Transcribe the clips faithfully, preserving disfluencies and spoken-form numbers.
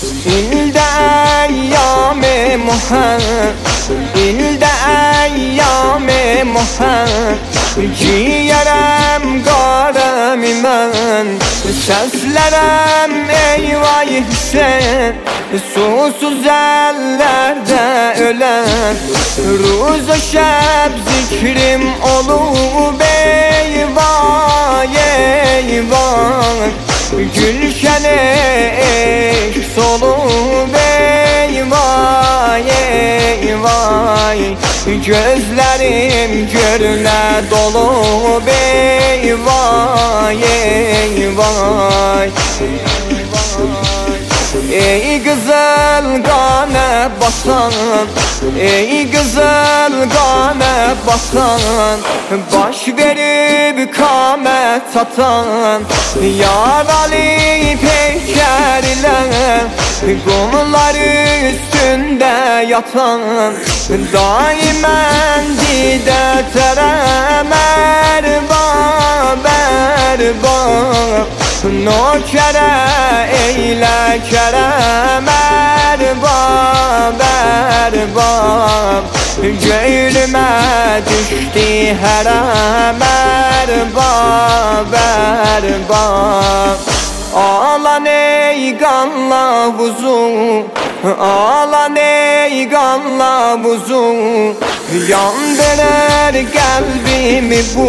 İlde eyyam-ı muhab, İlde eyyam-ı muhab, Ciğerem garemi mən, Səslərəm eyvay Hüseyin, Susuz əllərdə ölən, Ruz o şəb zikrim olub eyvay eyvay, Gülşən eşq solub eyvay eyvay, Gözlərim görlə dolub eyvay eyvay. Ey qızıl qanə basan, ey qızıl qanə basan, baş verib qamət satan, yaralı peykərlə qumlar üstündə yatan, daimən didə tərəm ərbab ərbab, nökərə eylə kərəm ərbab ərbab, gönlümə düşdü hərəm ərbab ərbab. Ağlan ey qanla buzum, ağlan ey qanla buzum, yandırır qəlbimi bu,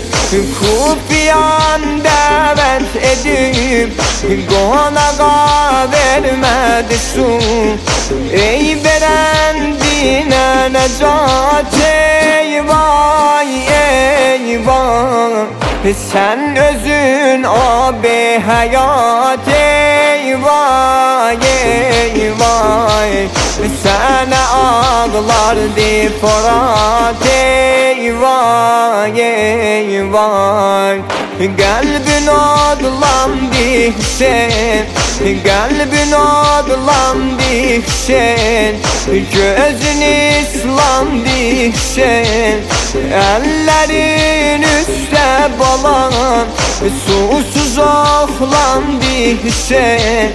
Kufiyan dəvət edib, qonağa vermədi su, ey verən dinə nəcat eyvay eyvay, sən özün abi həyat eyvay eyvay, sənə ağlardı Furat eyvay eyvay, qəlbin odlandı Hüseyin, qəlbin odlandı Hüseyin, gözün islandı Hüseyin, əllərin üstə balan, susuz oxlandı Hüseyin,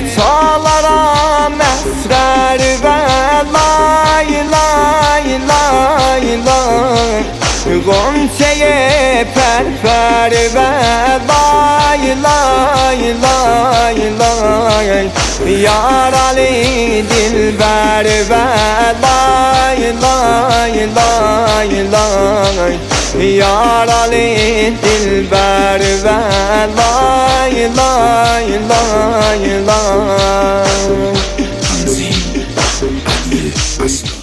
çalara məsrər və lay lay lay lay, Gonçeye pərpər və lay lay lay lay, yaralı dilbər və lay lay lay lay, yaralı dilbər və lay lay lay lay. Tanzim Adil Aslan.